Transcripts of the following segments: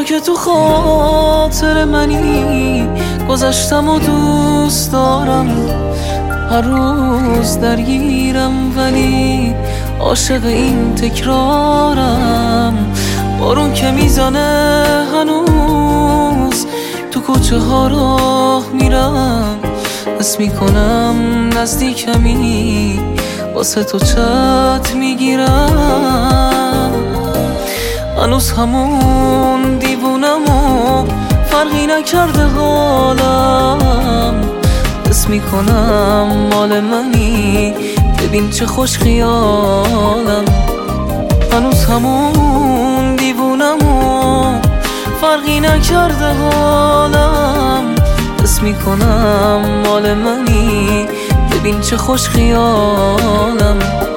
تو که تو خاطر منی، گذشتم و دوست دارم، هر روز درگیرم ولی عاشق این تکرارم. بارون که میزنه هنوز تو کوچه ها راه میرم، حس میکنم نزدیکمی، واسه تو چت میگیرم. هنوز همون دیوونم و فرقی نکرده حالم، حس میکنم مال منی، ببین چه خوش خیالم. هنوز همون دیوونم و فرقی نکرده حالم، حس میکنم مال منی، ببین چه خوش خیالم.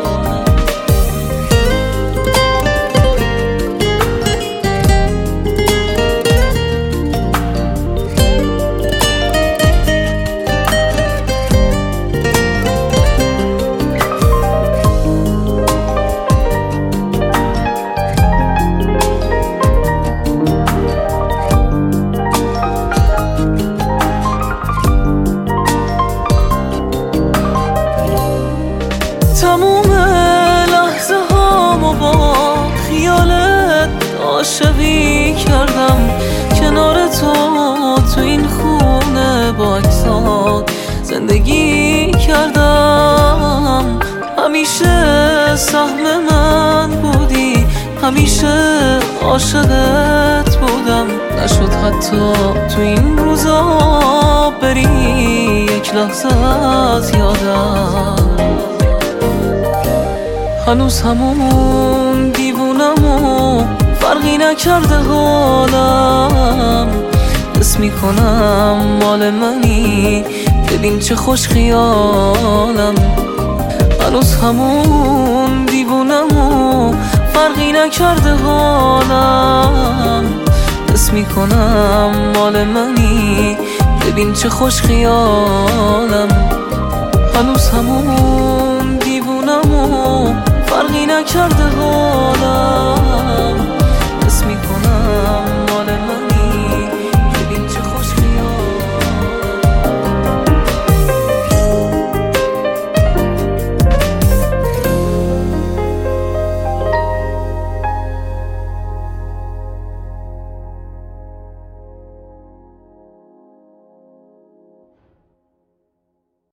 تموم لحظه هامو با خیالت عاشقی کردم، کنار تو این خونه با عکسات زندگی کردم. همیشه سهم من بودی، همیشه عاشقت بودم، نشد حتی تو این روزا بری یک لحظه از یادم. هنوز همون دیوونم و فرقی نکرده حالم، حس میکنم مال منی، ببین چه خوش خیالم. هنوز همون دیوونم و فرقی نکرده حالم، حس میکنم مال منی، ببین چه خوش خیالم. هنوز همون دیوونم و فرقی نکرده حالم،